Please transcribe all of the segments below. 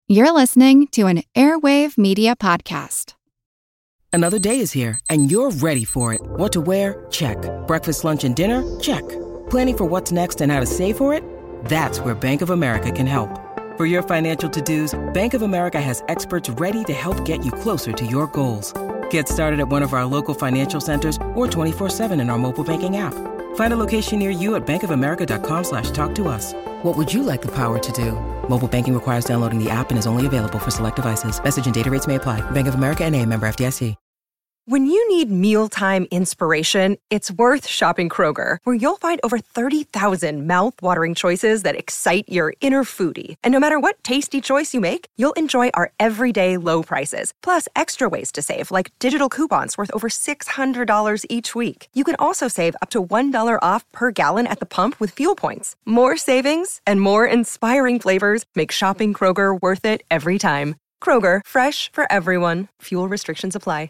You're listening to an Airwave Media Podcast. Another day is here, and you're ready for it. What to wear? Check. Breakfast, lunch, and dinner? Check. Planning for what's next and how to save for it? That's where Bank of America can help. For your financial to-dos, Bank of America has experts ready to help get you closer to your goals. Get started at one of our local financial centers or 24/7 in our mobile banking app. Find a location near you at bankofamerica.com/talktous. What would you like the power to do? Mobile banking requires downloading the app and is only available for select devices. Message and data rates may apply. Bank of America N.A., member FDIC. When you need mealtime inspiration, it's worth shopping Kroger, where you'll find over 30,000 mouth-watering choices that excite your inner foodie. And no matter what tasty choice you make, you'll enjoy our everyday low prices, plus extra ways to save, like digital coupons worth over $600 each week. You can also save up to $1 off per gallon at the pump with fuel points. More savings and more inspiring flavors make shopping Kroger worth it every time. Kroger, fresh for everyone. Fuel restrictions apply.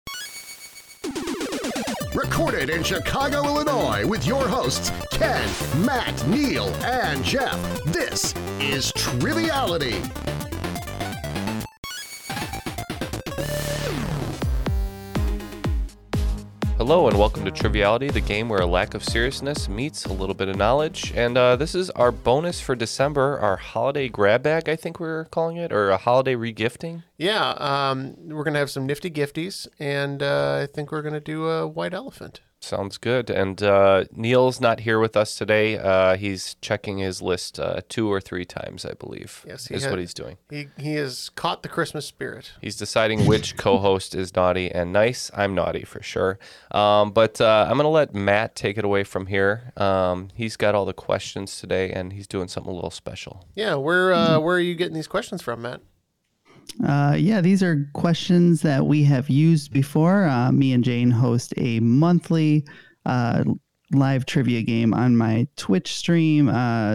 Recorded in Chicago, Illinois, with your hosts, Ken, Matt, Neil, and Jeff. This is Triviality. Hello and welcome to Triviality, the game where a lack of seriousness meets a little bit of knowledge. And this is our bonus for December, our holiday grab bag, I think we're calling it, or a holiday regifting. Yeah, we're going to have some nifty gifties, and I think we're going to do a white elephant. Sounds good. And Neil's not here with us today. He's checking his list 2 or 3 times, I believe. Yes, is what he's doing. He has caught the Christmas spirit. He's deciding which co-host is naughty and nice. I'm naughty for sure. But I'm going to let Matt take it away from here. He's got all the questions today, and he's doing something a little special. Yeah, where are you getting these questions from, Matt? These are questions that we have used before. Me and Jane host a monthly live trivia game on my Twitch stream,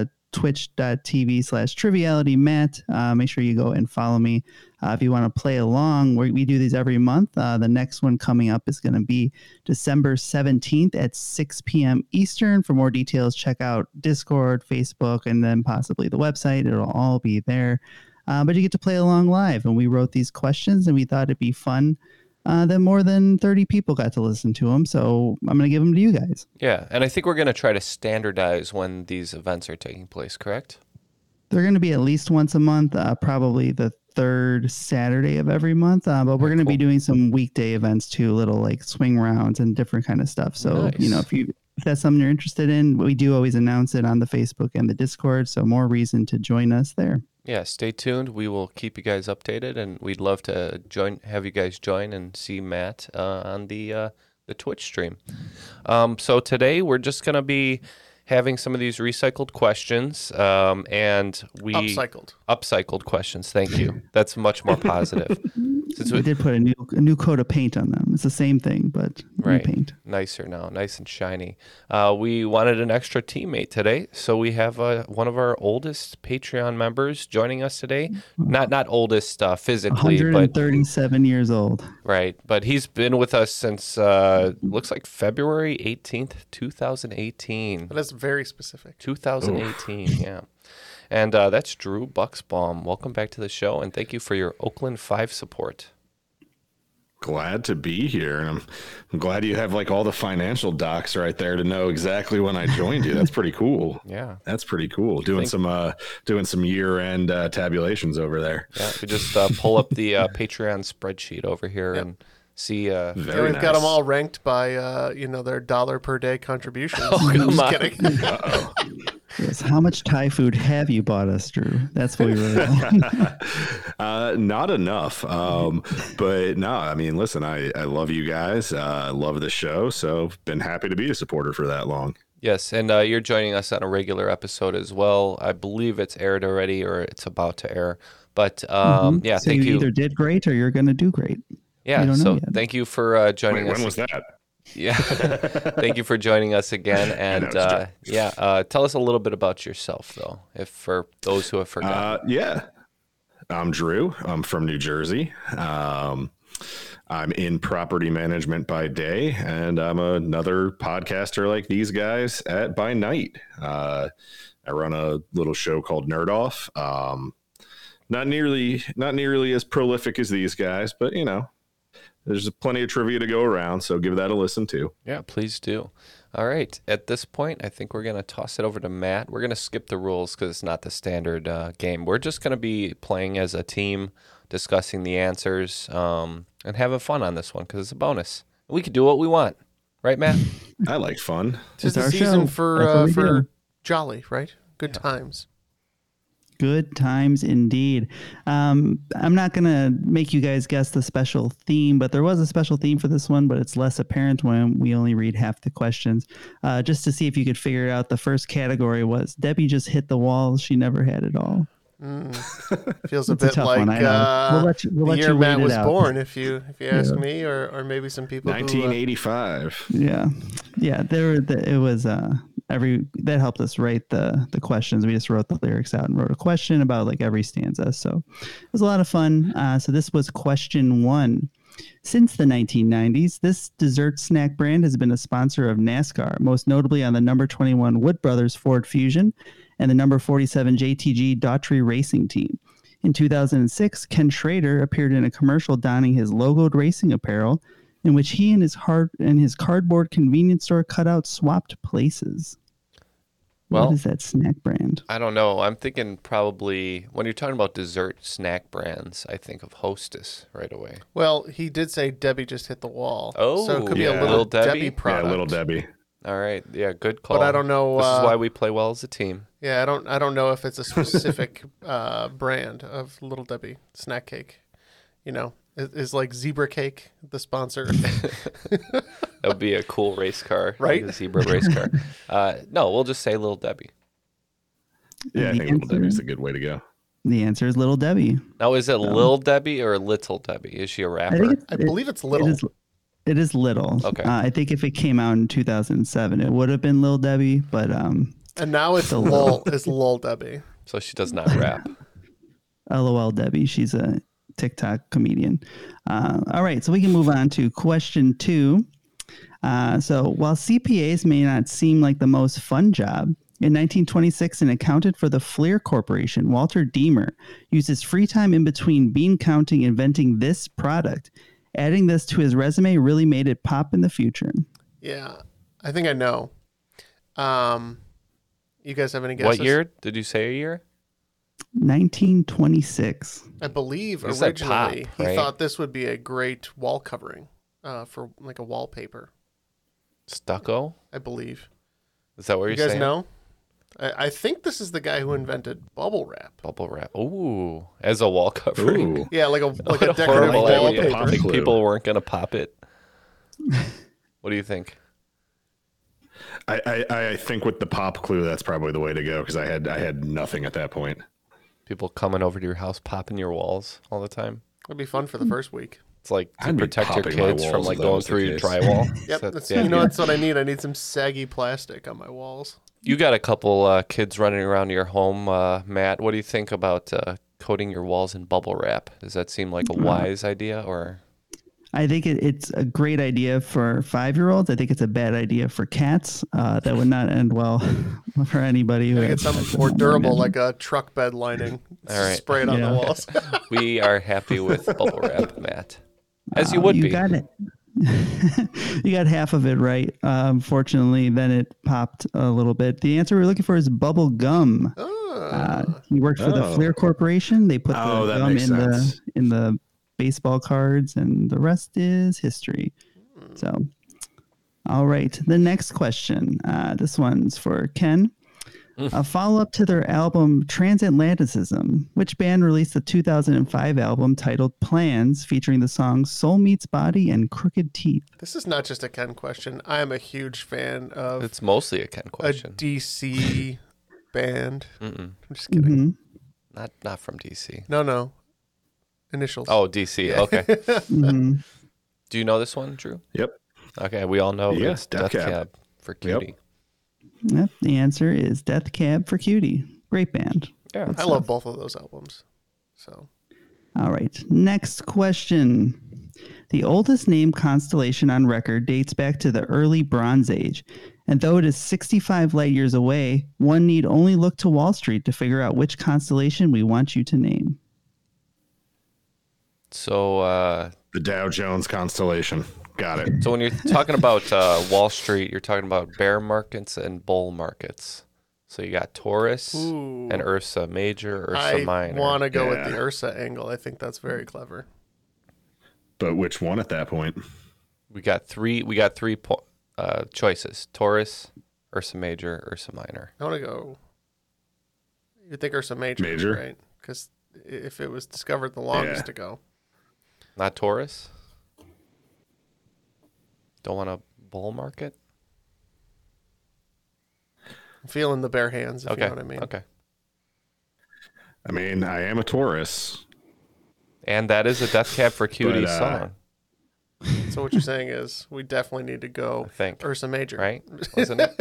twitch.tv/trivialitymatt. Make sure you go and follow me if you want to play along. We do these every month. The next one coming up is going to be December 17th at 6 p.m. Eastern. For more details, check out Discord, Facebook, and then possibly the website. It'll all be there. But you get to play along live, and we wrote these questions, and we thought it'd be fun that more than 30 people got to listen to them, so I'm going to give them to you guys. Yeah, and I think we're going to try to standardize when these events are taking place, correct? They're going to be at least once a month, probably the third Saturday of every month, but we're going to be doing some weekday events too, little like swing rounds and different kind of stuff. So, nice. You know, if that's something you're interested in, we do always announce it on the Facebook and the Discord, so more reason to join us there. Yeah, stay tuned. We will keep you guys updated, and we'd love to have you guys join and see Matt on the Twitch stream. So today we're just going to be having some of these recycled questions, and upcycled questions. Thank you. That's much more positive. Since we did put a new coat of paint on them. It's the same thing, but new paint. Nicer now, nice and shiny. We wanted an extra teammate today, so we have one of our oldest Patreon members joining us today. Not oldest physically, 137 years old. Right, but he's been with us since looks like February 18th, 2018. That's very specific. 2018, yeah. And that's Drew Bucksbaum. Welcome back to the show, and thank you for your Oakland 5 support. Glad to be here, and I'm glad you have like all the financial docs right there to know exactly when I joined you. That's pretty cool. Yeah, that's pretty cool. Doing some year-end tabulations over there. Yeah, we just pull up the Patreon spreadsheet over here and see. We've got them all ranked by their $1 per day contributions. Oh, come on. Kidding. Uh-oh. Yes. How much Thai food have you bought us, Drew? That's what we really want. Not enough. But no, I mean, listen, I love you guys. I love the show. So been happy to be a supporter for that long. Yes. And you're joining us on a regular episode as well. I believe it's aired already or it's about to air. But yeah, so thank you. You either did great or you're going to do great. Yeah. So thank you for joining us. When was that? Yeah. Thank you for joining us again. And tell us a little bit about yourself, though, if for those who have forgotten. Yeah. I'm Drew. I'm from New Jersey. I'm in property management by day, and I'm another podcaster like these guys by night. I run a little show called Nerd Off. Not nearly as prolific as these guys, but there's plenty of trivia to go around, so give that a listen too. Yeah, please do. All right. At this point, I think we're going to toss it over to Matt. We're going to skip the rules because it's not the standard game. We're just going to be playing as a team, discussing the answers, and having fun on this one because it's a bonus. We can do what we want. Right, Matt? I like fun. It's the our season show. for jolly, right? Good times. Good times indeed. I'm not going to make you guys guess the special theme, but there was a special theme for this one, but it's less apparent when we only read half the questions. Just to see if you could figure it out, the first category was Debbie just hit the walls. She never had it all. Feels a It's a bit tough like one, I know. We'll let the you year read Matt it was out. born, if you ask me, or maybe some people 1985. Yeah. It was that helped us write the questions. We just wrote the lyrics out and wrote a question about like every stanza. So it was a lot of fun. So this was question 1. Since the 1990s, this dessert snack brand has been a sponsor of NASCAR, most notably on the number 21 Wood Brothers Ford Fusion and the number 47 JTG Daughtry Racing Team. In 2006, Ken Schrader appeared in a commercial donning his logoed racing apparel, in which he and his cardboard convenience store cutout swapped places. Well, what is that snack brand? I don't know. I'm thinking probably when you're talking about dessert snack brands, I think of Hostess right away. Well, he did say Debbie just hit the wall. Oh, so it could be yeah. a Little Debbie Yeah, product. Little Debbie. All right. Yeah, good call. But I don't know. This is why we play well as a team. Yeah, I don't know if it's a specific brand of Little Debbie snack cake. Is like Zebra Cake the sponsor? That would be a cool race car, Right? Like a zebra race car. No, we'll just say Little Debbie. Yeah, I The think Little answer- Debbie's a good way to go. The answer is Little Debbie. Now, is it Lil Debbie or Little Debbie? Is she a rapper? I believe it's Little. It is Little. Okay. I think if it came out in 2007, it would have been Lil Debbie, but And now it's Still Lol. It's Lol Debbie. So she does not rap. LOL Debbie. She's a TikTok comedian. All right, so we can move on to question 2. So while CPAs may not seem like the most fun job, in 1926, an accountant for the Fleer Corporation, Walter Deemer, used his free time in between bean counting inventing this product. Adding this to his resume really made it pop in the future. Yeah, I think I know. You guys have any guesses? What year? Did you say a year? 1926. I believe You said originally pop, he right? thought this would be a great wall covering for like a wallpaper. Stucco? I believe. Is that what You you're guys saying? know? I think this is the guy who invented bubble wrap. Bubble wrap. Ooh, as a wall covering. Ooh. Yeah, like a What decorative horrible idea. wallpaper. Pop Think glue. people weren't going to pop it. What do you think? I think with the pop clue, that's probably the way to go because I had nothing at that point. People coming over to your house, popping your walls all the time. It'd be fun for the first week. It's like to I'd be protect your popping my kids from walls like if that going was the through your case. drywall. Yep, So that's, the idea. that's what I need. I need some saggy plastic on my walls. You got a couple kids running around your home, Matt. What do you think about coating your walls in bubble wrap? Does that seem like a wise idea, or? I think it's a great idea for 5-year-olds. I think it's a bad idea for cats. That would not end well for anybody who I get has something pets at more home, I durable, imagine. like a truck bed lining. All right. Spray it on Yeah. the walls. We are happy with bubble wrap, Matt. As you would you be. got it. You got half of it right. Fortunately, then it popped a little bit. The answer we're looking for is bubble gum. He worked for the Oh. Fleer Corporation. They put Oh, the that gum makes in sense. the baseball cards, and the rest is history. So, all right. The next question. This one's for Ken. A follow-up to their album Transatlanticism, which band released the 2005 album titled Plans, featuring the songs Soul Meets Body and Crooked Teeth. This is not just a Ken question. I am a huge fan of It's mostly a Ken a question. DC band. Mm-mm. I'm just kidding. Not from DC. No. Initials. Oh, DC. Okay. Mhm. Do you know this one, Drew? Yep. Okay, we all know Yeah, it's Death Death Cab. Cab for Cutie. Yep, the answer is Death Cab for Cutie. Great band. Yeah. I love both of those albums. So All right. Next question. The oldest named constellation on record dates back to the early Bronze Age. And though it is 65 light years away, one need only look to Wall Street to figure out which constellation we want you to name. So, The Dow Jones constellation. Got it. so when you're talking about Wall Street, you're talking about bear markets and bull markets. So you got Taurus Ooh. and Ursa Major, Ursa I Minor. want to go with Yeah. the Ursa angle. I think that's very clever. But which one at that point? We got three choices: Taurus, Ursa Major, Ursa Minor. I want to go. You think Ursa Major, Major? right? Because if it was discovered the longest Yeah. ago. Not Taurus. Don't want a bull market. I'm feeling the bare hands, if Okay. you know what I mean. Okay. I mean, I am a Taurus. And that is a Death Cab for Cutie But, song, So what you're saying is we definitely need to I go think. Ursa Major. Right? Wasn't it?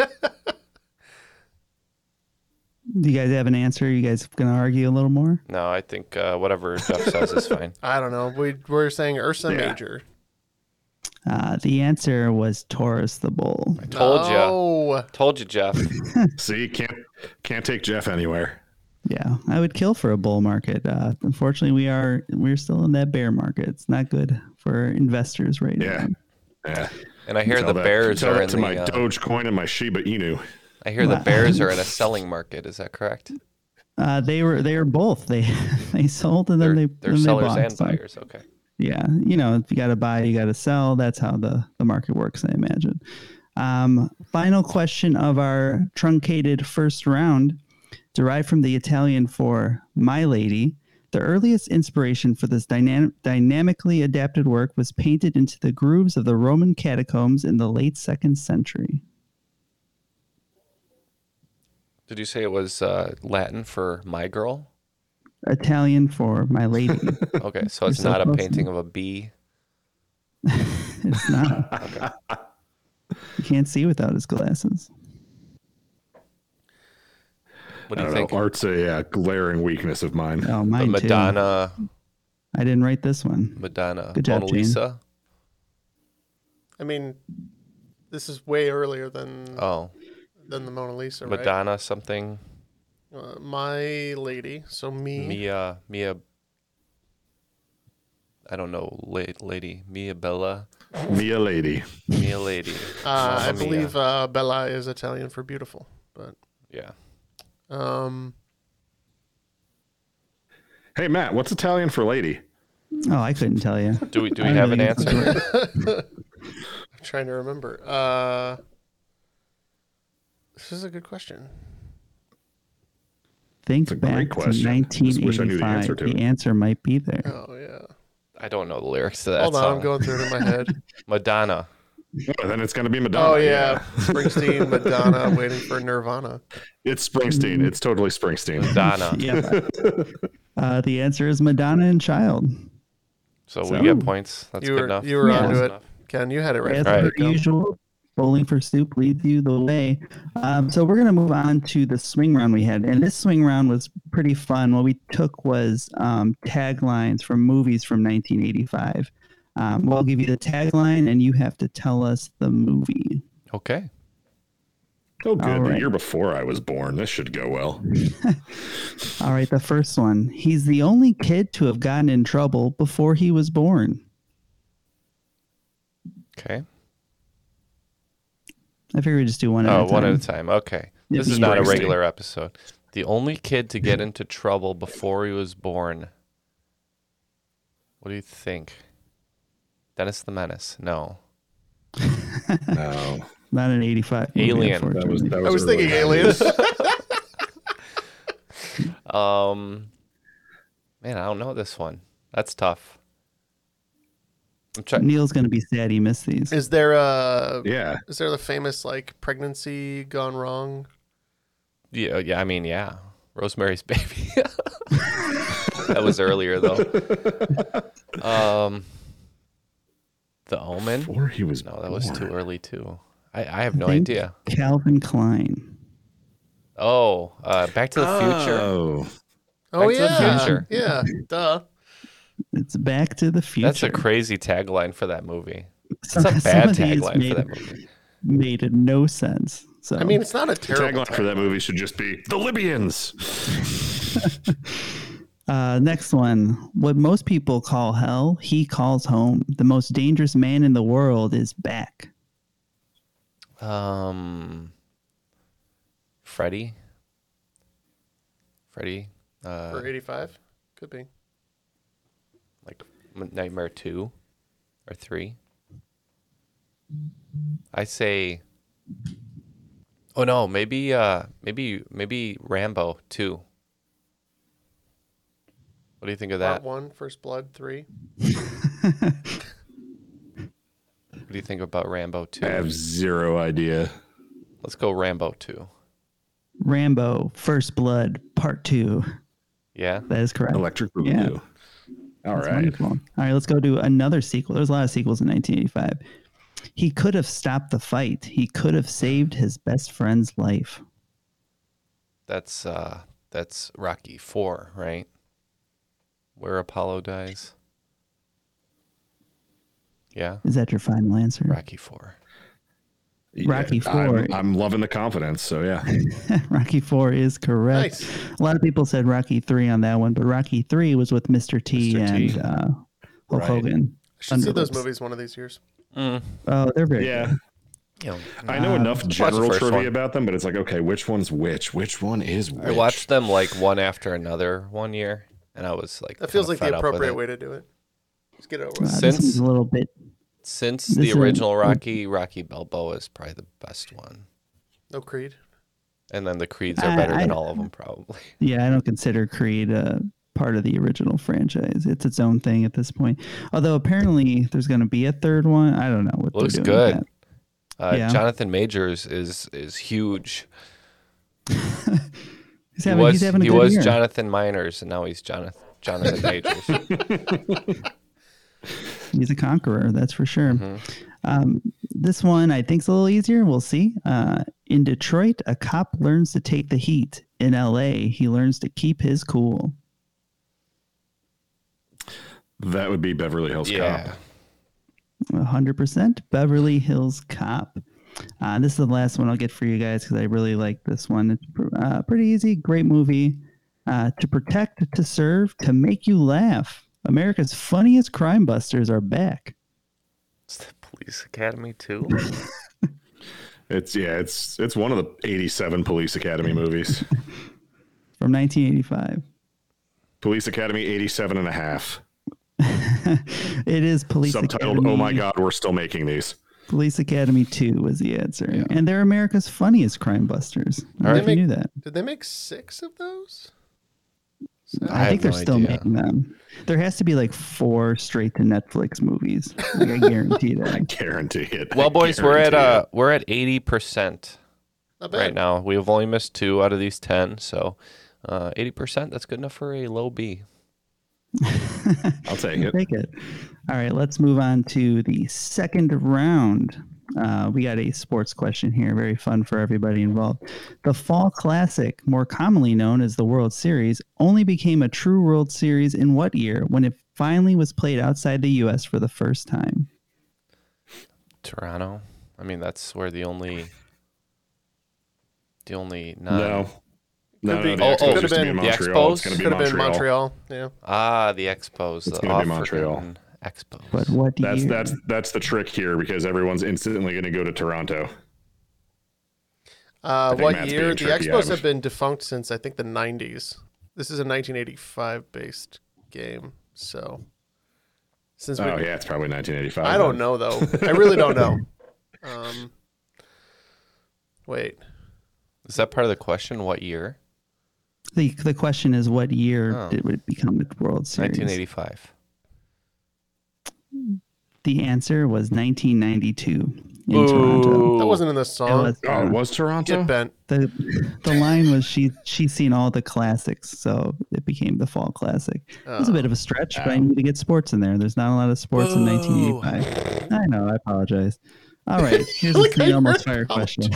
Do you guys have an answer? You guys going to argue a little more? No, I think whatever Jeff says is fine. I don't know. We're saying Ursa Yeah. Major. The answer was Taurus the bull. I told you. Oh, Told you, Jeff. See, can't take Jeff anywhere. Yeah, I would kill for a bull market. Unfortunately, we're still in that bear market. It's not good for investors right Yeah. now. Yeah. And I hear Tell the that- Bears tell are that in to the. my Dogecoin and my Shiba Inu. I hear the Wow. Bears are in a selling market. Is that correct? They were both. They sold and then They're they sellers bought. and So, buyers. Okay. yeah, if you got to buy, you got to sell. That's how the market works, I imagine. Final question of our truncated first round, derived from the Italian for My Lady. The earliest inspiration for this dynamically adapted work was painted into the grooves of the Roman catacombs in the late 2nd century. Did you say it was Latin for my girl? Italian for My Lady. Okay, so it's You're so not a close. painting of a bee. It's not. You can't see without his glasses. What do I you don't think? know. Art's a glaring weakness of mine. Oh, The mine too. Madonna, I didn't write this one. Madonna, Good job, Mona Gene. Lisa. I mean, this is way earlier than Oh, the Mona Lisa, right? Madonna something. My Lady. So Mia. I don't know, lady. Mia Bella. Mia Lady. Mia Lady. I Mamma Mia. believe Bella is Italian for beautiful, but Yeah. Hey, Matt, what's Italian for lady? Oh, I couldn't tell you. Do we I have an really- answer? I'm trying to remember. This is a good question. Think It's a back great to question. Just wish I knew the 1985. answer to The it. answer might be there. Oh yeah. I don't know the lyrics to that Hold on, song. I'm going through it in my head. Madonna. Well, then it's going to be Madonna. Oh yeah, Springsteen, Madonna, Waiting for Nirvana. It's Springsteen. It's totally Springsteen. Madonna. Yeah. The answer is Madonna and Child. So we So- get points. That's You good were enough. you were Yeah. onto Close it, enough. Ken. You had it right. As from Right. the per get-go. usual, Bowling for Soup leads you the way. So we're going to move on to the swing round we had. And this swing round was pretty fun. What we took was taglines from movies from 1985. We'll give you the tagline, and you have to tell us the movie. Okay. Oh, good. All The right. year before I was born. This should go well. All right, the first one. He's the only kid to have gotten in trouble before he was born. Okay. I figure we just do one at a time. One at a time. Okay. Yeah, This is not a Springsteen. regular episode. The only kid to get into trouble before he was born. What do you think? Dennis the Menace? No. No. Not an 85. movie, Alien. unfortunately. That I was early. thinking Aliens. Man, I don't know this one. That's tough. I'm trying. Neil's going to be sad he missed these. Is there Yeah. is there the famous like pregnancy gone wrong? Yeah. I mean, yeah. Rosemary's Baby. That was earlier though. The Omen. Before he was No, that was too born. early too. I have no Think idea. Calvin Klein. Oh, Back to the Future. Oh. Oh Back to the yeah, Future. yeah, duh. It's Back to the Future. That's a crazy tagline for that movie. It's Some- a some bad of these tagline for made- that movie. Made no sense. So I mean, it's not a terrible Tagline for that movie should just be The Libyans. Next one. What most people call hell, he calls home. The most dangerous man in the world is back. Freddy. For 85? Could be. Like Nightmare 2 or 3. I say. Oh no, maybe Rambo 2. What do you think of that? Part 1, First Blood 3. What do you think about Rambo 2? I have zero idea. Let's go Rambo 2. Rambo, First Blood, Part 2. Yeah? That is correct. Electric Boogaloo. Yeah. All That's right. wonderful. All right, let's go to another sequel. There's a lot of sequels in 1985. He could have stopped the fight. He could have saved his best friend's life. That's Rocky 4, right? Where Apollo dies. Yeah? Is that your final answer? Rocky 4. Rocky 4. I'm loving the confidence. So yeah. Rocky 4 is correct. Nice. A lot of people said Rocky 3 on that one, but Rocky 3 was with Mr. T Mr. and T. Hulk Right. Hogan. I should see those Thunderlips. movies one of these years. Oh, they're very Yeah. good. You know, I know enough watch the general first trivia one. about them, but it's like, okay, which one's which? Which one is which? I watched them like one after another one year, and I was like, That feels kinda like fed the up with appropriate it. way to do it. Let's get it over This with. Since- one's a little bit. Since This the is- original Rocky Balboa is probably the best one. No Creed. And then the Creeds are better than all of them, probably. Yeah, I don't consider Creed part of the original franchise. It's its own thing at this point. Although apparently there's going to be a third one. I don't know what Looks they're doing good. with Yeah. Jonathan Majors is huge. that. He's He having a he good was year. Jonathan Miners, and now he's Jonathan Majors. He's a conqueror, that's for sure. Mm-hmm. This one I think is a little easier. We'll see. In Detroit, a cop learns to take the heat. In LA, he learns to keep his cool. That would be Beverly Hills Yeah. Cop. 100% Beverly Hills Cop. This is the last one I'll get for you guys because I really like this one. It's pretty easy. Great movie. To protect, to serve, to make you laugh. America's funniest crime busters are back. It's the Police Academy too. It's one of the 87 Police Academy movies. From 1985. Police Academy 87 and a half. It is Police Subtitled, Academy. Oh my God, we're still making these. Police Academy 2 was the answer. And they're America's funniest crime busters. I don't know if you knew that. Did they make 6 of those? I think have they're no still idea. making them. There has to be like 4 straight to Netflix movies. Like, I guarantee that. Guarantee it. Well, boys, we're at Guarantee we're at 80% Not bad. right now. We have only missed 2 out of these 10, so 80%. That's good enough for a low B. it. I'll take it. Take it. All right, let's move on to the second round. We got a sports question here, very fun for everybody involved. The Fall Classic, more commonly known as the World Series, only became a true World Series in what year when it finally was played outside the U.S. for the first time? Toronto. I mean, that's where the only No. Could No, be. the Oh, Expos could used to have be in been the Montreal. It's Expos? going to be Could have been Montreal. Montreal. Yeah. the Expos. It's the gonna be Montreal. off-freaking Expos. But what That's year? that's the trick here because everyone's instantly going to go to Toronto. think What Matt's year? being The tricky. Expos have been defunct since I think the 90s. This is a 1985 based game. So since Oh yeah, it's probably 1985. I don't know though. I really don't know. Wait. Is that part of the question? What year? The question is, what year Oh. did it become the World Series? 1985. The answer was 1992 in Ooh. Toronto. That wasn't in the It song. was, Oh, it was Toronto. Get bent. the line was she's seen all the classics, so it became the Fall Classic. It was a bit of a stretch, but I need to get sports in there. There's not a lot of sports in 1985. I know. I apologize. All right, here's a three almost fire question.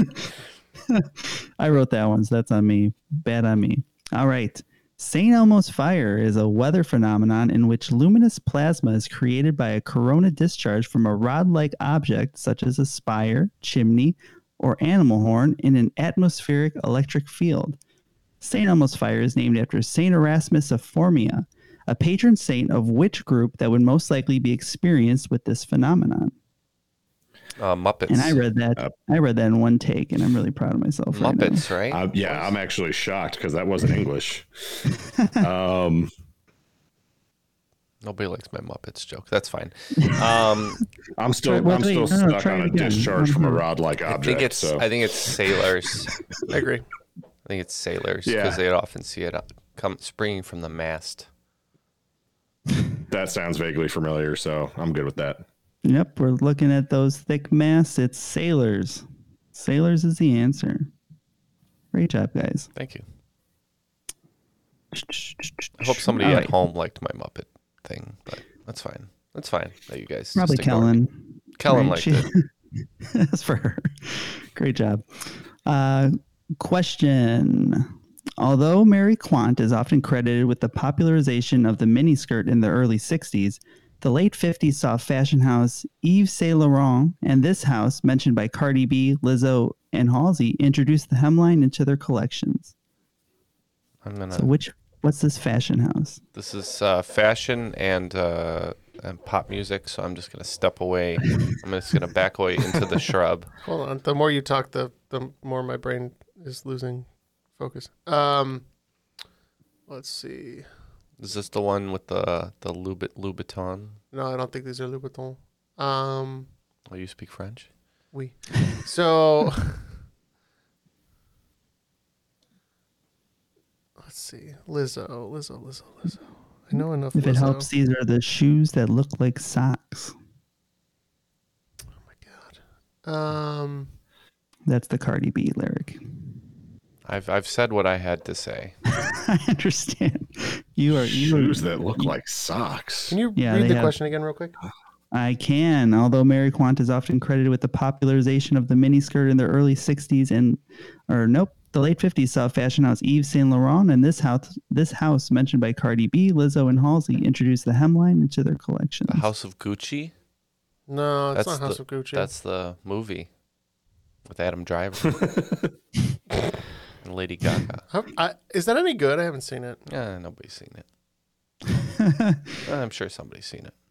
I wrote that one, so that's on me. Bad on me. All right. St. Elmo's fire is a weather phenomenon in which luminous plasma is created by a corona discharge from a rod-like object such as a spire, chimney, or animal horn in an atmospheric electric field. St. Elmo's Fire is named after St. Erasmus of Formia, a patron saint of which group that would most likely be experienced with this phenomenon? Muppets. And I read that in one take, and I'm really proud of myself. Muppets, right? I'm actually shocked because that wasn't English. Nobody likes my Muppets joke. That's fine. I'm still stuck on a discharge from a rod-like object. I think it's sailors. I agree. I think it's sailors because they'd often see it come springing from the mast. That sounds vaguely familiar, so I'm good with that. Yep, we're looking at those thick masts. It's sailors. Sailors is the answer. Great job, guys. Thank you. I hope somebody at home liked my Muppet thing, but that's fine. That's fine that you guys probably Kellen. Kellen liked it. That's for her. Great job. Question. Although Mary Quant is often credited with the popularization of the miniskirt in the early 60s, the late 50s saw fashion house Yves Saint Laurent and this house, mentioned by Cardi B, Lizzo, and Halsey, introduced the hemline into their collections. What's this fashion house? This is fashion and pop music, so I'm just going to step away. I'm just going to back away into the shrub. Hold on. The more you talk, the more my brain is losing focus. Let's see. Is this the one with the Louboutin? No, I don't think these are Louboutin. Oh, you speak French? Oui. So, let's see. Lizzo. I know enough. If Lizzo. it helps, these are the shoes that look like socks. Oh my god. That's the Cardi B lyric. I've said what I had to say. I understand. Shoes that look like socks. Can you read the question again real quick? I can. Although Mary Quant is often credited with the popularization of the miniskirt in the early 60s the late 50s saw fashion house Yves Saint Laurent, and this house mentioned by Cardi B, Lizzo, and Halsey introduced the hemline into their collections. The House of Gucci? No, it's not House of Gucci. That's the movie with Adam Driver and Lady Gaga. Is that any good? I haven't seen it. Yeah, nobody's seen it. I'm sure somebody's seen it.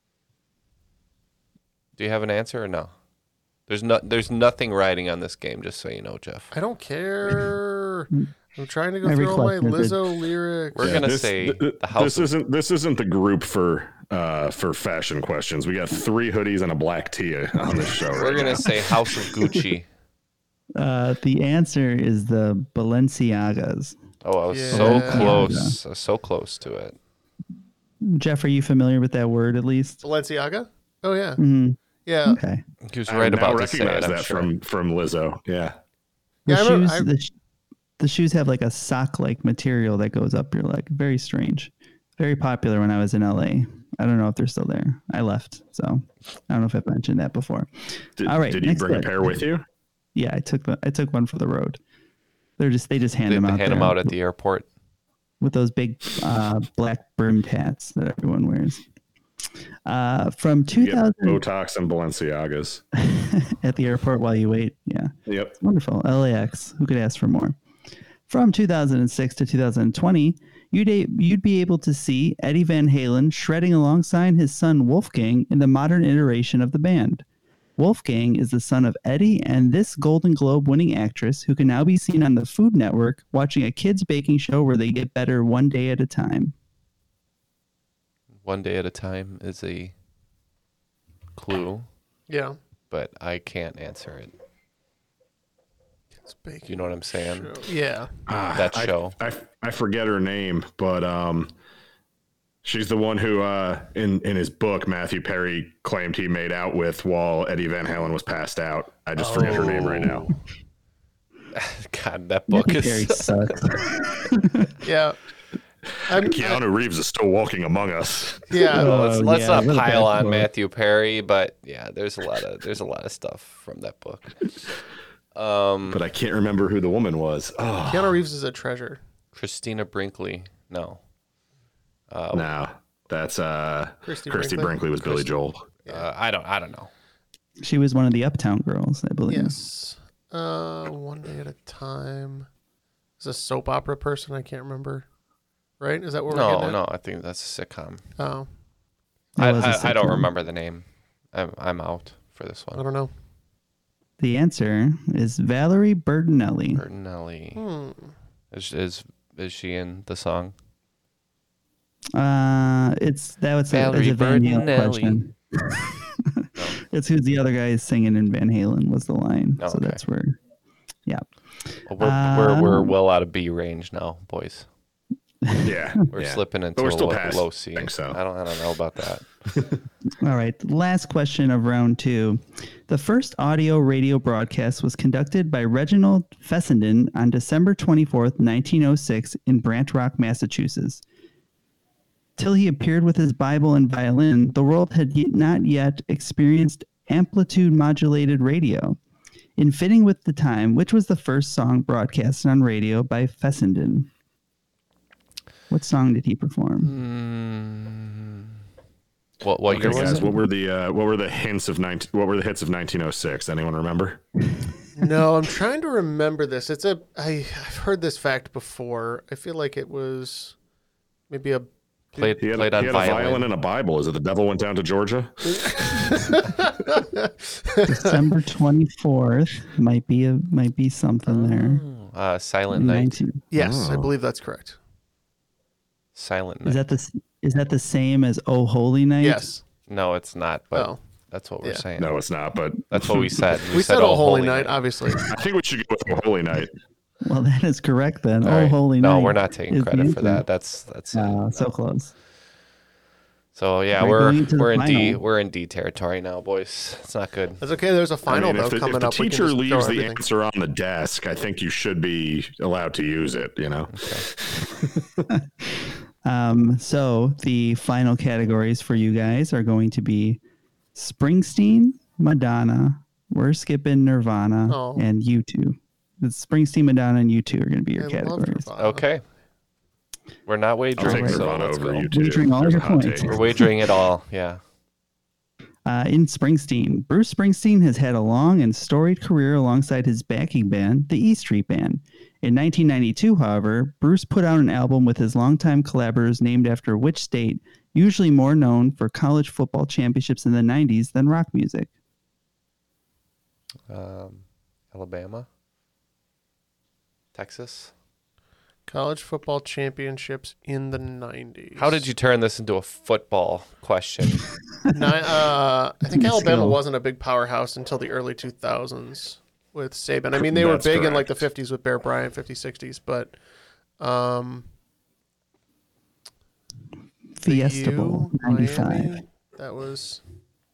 Do you have an answer or no? There's nothing riding on this game, just so you know, Jeff. I don't care. I'm trying to go through all my Lizzo lyrics. We're gonna say the house. This isn't the group for fashion questions. We got 3 hoodies and a black tee on this show. We're gonna say House of Gucci. The answer is the Balenciagas. Oh, I was so close. So close to it. Jeff, are you familiar with that word at least? Balenciaga? Oh yeah. Mm-hmm. Yeah. Okay. He was right about to say it. That from Lizzo. Yeah. The shoes have like a sock-like material that goes up your leg. Very strange. Very popular when I was in LA. I don't know if they're still there. I left, so I don't know if I've mentioned that before. All right. Did you bring a pair with you? Yeah, I took one for the road. They just hand them out. Hand them out at the airport with those big black brimmed hats that everyone wears. From 2000, Botox and Balenciagas at the airport while you wait. Yeah. Yep. It's wonderful. LAX. Who could ask for more? From 2006 to 2020, you'd be able to see Eddie Van Halen shredding alongside his son Wolfgang in the modern iteration of the band. Wolfgang is the son of Eddie and this Golden Globe winning actress who can now be seen on the Food Network watching a kids baking show where they get better one day at a time. One day at a time is a clue. Yeah. But I can't answer it. You know what I'm saying? Yeah. That show. I forget her name, but she's the one who in his book Matthew Perry claimed he made out with while Eddie Van Halen was passed out. I just forget her name right now. God, that book Matthew is Perry sucks. Yeah. Keanu Reeves is still walking among us. Yeah, let's not pile on Matthew Perry, but yeah, there's a lot of stuff from that book. But I can't remember who the woman was. Oh. Keanu Reeves is a treasure. Christina Brinkley. No. No, that's Christy Brinkley was Billy Joel. I don't know. She was one of the Uptown Girls, I believe. Yes. One day at a time. Is a soap opera person? I can't remember. Right? Is that what we're getting at? No. I think that's a sitcom. Oh, It was a I don't sitcom. remember the name. I'm out for this I one. don't know. The answer is Valerie Bertinelli. Bertinelli. Is she in the song? It's a Valerie Van Halen Bertinelli. question. It's who's the other guy singing in Van Halen was the line. Oh, so okay. that's where. Yeah. Well, we're well out of B range now, boys. Yeah. We're yeah. slipping into But we're a still low, past, low I C. think so. I don't know about that. All right. Last question of round 2. The first audio radio broadcast was conducted by Reginald Fessenden on December 24th, 1906 in Brant Rock, Massachusetts. Till he appeared with his Bible and violin, the world had not yet experienced amplitude modulated radio. In fitting with the time, which was the first song broadcast on radio by Fessenden? What song did he perform? What year Okay, was guys, it? what were the hits of 1906? Anyone remember? No, I'm trying to remember this. I've heard this fact before. I feel like it was maybe a Played He had on a violin violin. and a Bible. Is it the devil went down to Georgia? December 24th might be something there. Silent Night. 19 yes, I believe that's correct. Silent Is Night. that the same as Oh Holy Night? Yes. No, it's not. But Oh. that's what we're Yeah. saying. No, it's not. But That's what we said. We said Oh Holy Night, obviously. I think we should go with Holy Night. Well, that is correct then. All Oh right. Holy Night. No, we're not taking is the credit for answer. that. That's So close. So yeah, All right, going into the we're in D final. we're in D territory now, boys. It's not good. That's okay. There's a final, I mean, though, if the coming up. We can teacher just throw leaves the everything. answer on the desk, I think you should be allowed to use it. You know. So the final categories for you guys are going to be Springsteen, Madonna, We're Skipping Nirvana, Oh. and U2. It's Springsteen, Madonna, and U2 are going to be your I love categories. Nirvana. Okay. We're not I'll wagering, take so Nirvana let's over go. you two. Wagering all There's your a hot points. take. We're wagering it all. Yeah. In Springsteen, Bruce Springsteen has had a long and storied career alongside his backing band, the E Street Band. In 1992, however, Bruce put out an album with his longtime collaborators named after which state, usually more known for college football championships in the 90s than rock music? Alabama. Texas. College football championships in the 90s. How did you turn this into a football question? I think Good Alabama skill. wasn't a big powerhouse until the early 2000s with Saban. I mean, they were That's big in like the correct. 50s with Bear Bryant, 50s, 60s, but Fiesta U, Bowl, 95. Miami, that was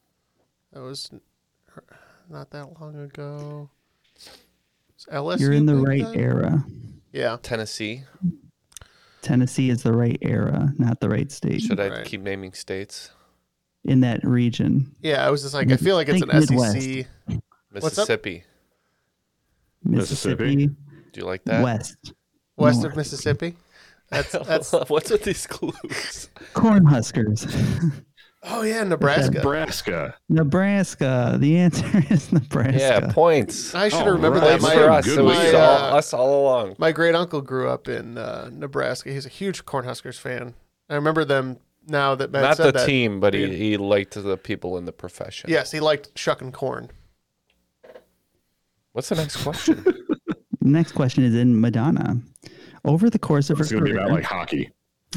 not that long ago. Is LSU You're in the big right then? era. Yeah. Tennessee. Tennessee is the right era, not the right state. Should I Right. keep naming states? In that region. Yeah, I was just like, I feel like it's Think an Midwest. SEC. What's up? Mississippi. Mississippi, Do you like that? West. West North. of Mississippi. That's What's with these clues? Cornhuskers. oh yeah, Nebraska. Nebraska. Nebraska. The answer is Nebraska. Yeah, points. I should Oh, remember right. that. Points My- for us. good It was week. us all along. My great uncle grew up in Nebraska. He's a huge Cornhuskers fan. I remember them now that Matt Not said the that. team, but he liked the people in the profession. Yes, he liked shucking corn. What's the next question? Next question is in Madonna. Over the course of her It's going to be career, about like hockey.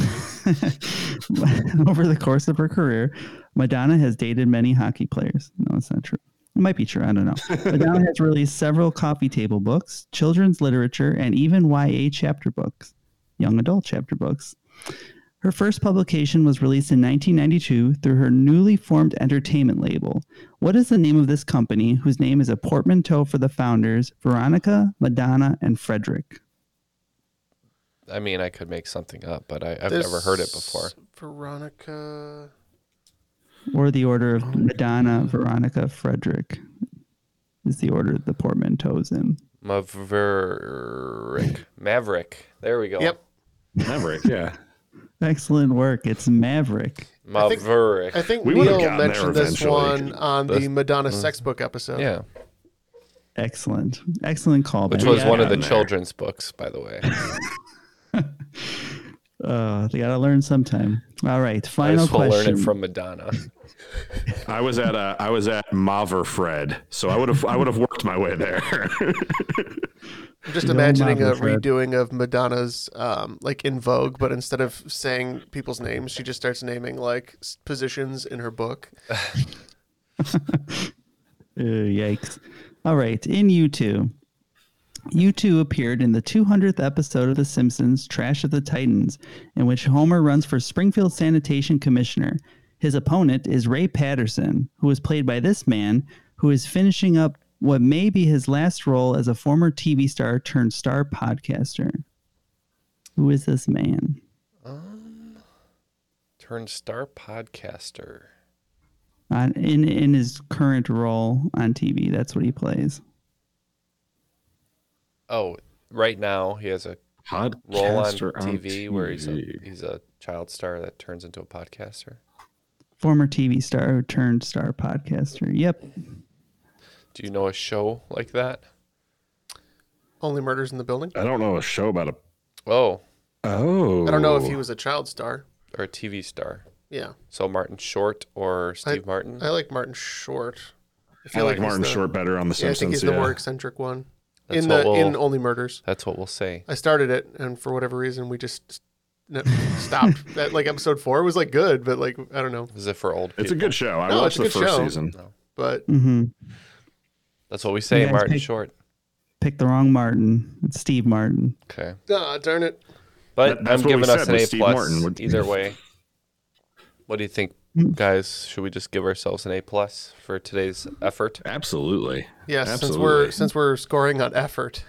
over the course of her career, Madonna has dated many hockey players. No, it's not true. It might be true. I don't know. Madonna has released several coffee table books, children's literature, and even YA chapter books, young adult chapter books. Her first publication was released in 1992 through her newly formed entertainment label. What is the name of this company, whose name is a portmanteau for the founders, Veronica, Madonna, and Frederick? I mean, I could make something up, but I've never heard it before. Veronica. Or the order of Madonna, Veronica, Frederick is the order the portmanteau's in. Maverick. There we go. Yep. Maverick, yeah. Excellent work. It's Maverick. Maverick. I think We would've Neil gotten there mentioned this eventually. one on the Madonna sex book episode. Yeah. Excellent callback. Which was one of the in there. children's books, by the way. They gotta learn sometime. All right, I final just will learn question. it from Madonna. I was at Maver Fred, so I would have worked my way there. I'm just You know, imagining a Marvel Fred. redoing of Madonna's like In Vogue, but instead of saying people's names, she just starts naming like positions in her book. Yikes. All right, in U2. U2 appeared in the 200th episode of The Simpsons, Trash of the Titans, in which Homer runs for Springfield Sanitation Commissioner. His opponent is Ray Patterson, who is played by this man, who is finishing up what may be his last role as a former TV star turned star podcaster. Who is this man? Turned star podcaster. In his current role on TV, that's what he plays. Oh, right now he has a role on TV where he's a child star that turns into a podcaster. Former TV star who turned star podcaster. Yep. Do you know a show like that? Only Murders in the Building. I don't know a show about a. Oh, I don't know if he was a child star. or a TV star. Yeah, So Martin Short or Steve Martin? I like Martin Short. I like he's Martin the- Short better on The Yeah, I Simpsons. think he's the more eccentric one. That's In what we'll- in Only Murders. That's what we'll say. I started it, and for whatever reason, we just stopped. That like episode 4 was like good, but like I don't know. Is it for old people? It's a good show. I No, watched it's the a good first show. season. But Mm-hmm. That's what we say, You guys Martin pick- Short. Picked the wrong Martin. It's Steve Martin. Okay. darn it. But That's I'm what we giving us said an with A Steve plus Martin. either way. What do you think, guys? Should we just give ourselves an A plus for today's effort? Absolutely. Yes, Absolutely. since we're scoring on effort,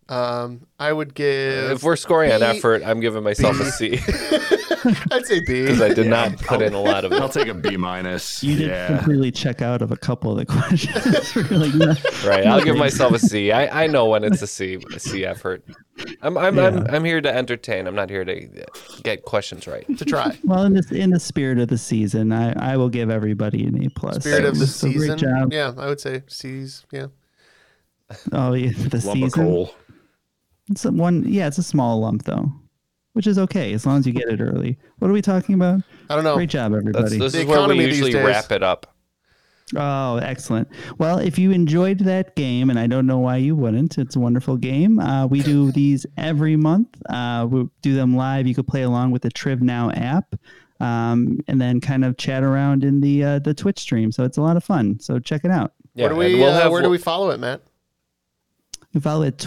I would give. If we're scoring on B- effort, I'm giving myself a C I'd say B. because I did not put in a lot of I'll it. take a B minus. You did Yeah. completely check out of a couple of the questions. We're like, no. Right, I'll give myself a C. I know when it's a C effort. I'm here to entertain. I'm not here to get questions right. to try. Well, in the spirit of the season, I will give everybody an A plus. Spirit of the So season. Great job. Yeah, I would say C's. Yeah. Oh, yeah, the Lump of season. coal. It's it's a small lump though, which is okay as long as you get it early. What are we talking about? I don't know. Great job, everybody. This The is where we economy these usually days. wrap it up. Oh, excellent. Well, if you enjoyed that game, and I don't know why you wouldn't, it's a wonderful game. We do these every month. We do them live. You could play along with the Triv Now app, and then kind of chat around in the Twitch stream. So it's a lot of fun. So check it out. Yeah, Where do we? and we'll have Where do we follow it, Matt? You follow at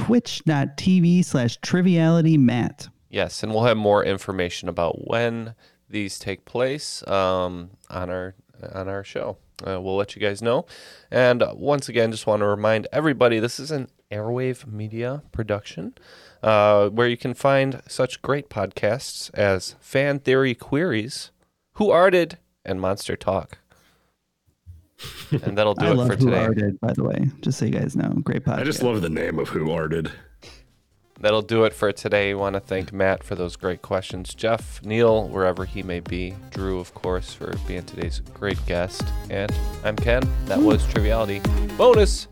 twitch.tv/trivialitymatt. Yes, and we'll have more information about when these take place on our show. We'll let you guys know. And once again, just want to remind everybody, this is an Airwave Media production where you can find such great podcasts as Fan Theory Queries, Who Arted, and Monster Talk. And that'll do I it love for Who today. Arted, by the way, just so you guys know. Great podcast. I just love the name of Who Arted. That'll do it for today. Want to thank Matt for those great questions. Jeff, Neil, wherever he may be. Drew, of course, for being today's great guest. And I'm Ken. That was Triviality. Bonus!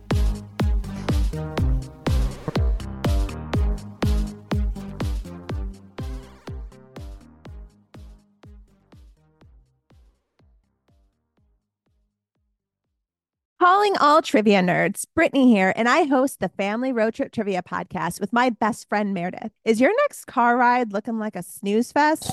Calling all trivia nerds, Brittany here, and I host the Family Road Trip Trivia Podcast with my best friend Meredith. Is your next car ride looking like a snooze fest?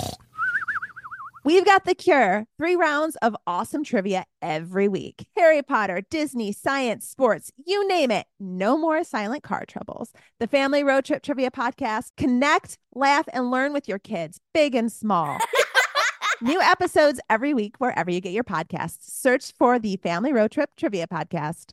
We've got the cure. 3 rounds of awesome trivia every week. Harry Potter, Disney, science, sports, you name it. No more silent car troubles. The Family Road Trip Trivia Podcast. Connect, laugh, and learn with your kids, big and small. New episodes every week wherever you get your podcasts. Search for the Family Road Trip Trivia Podcast.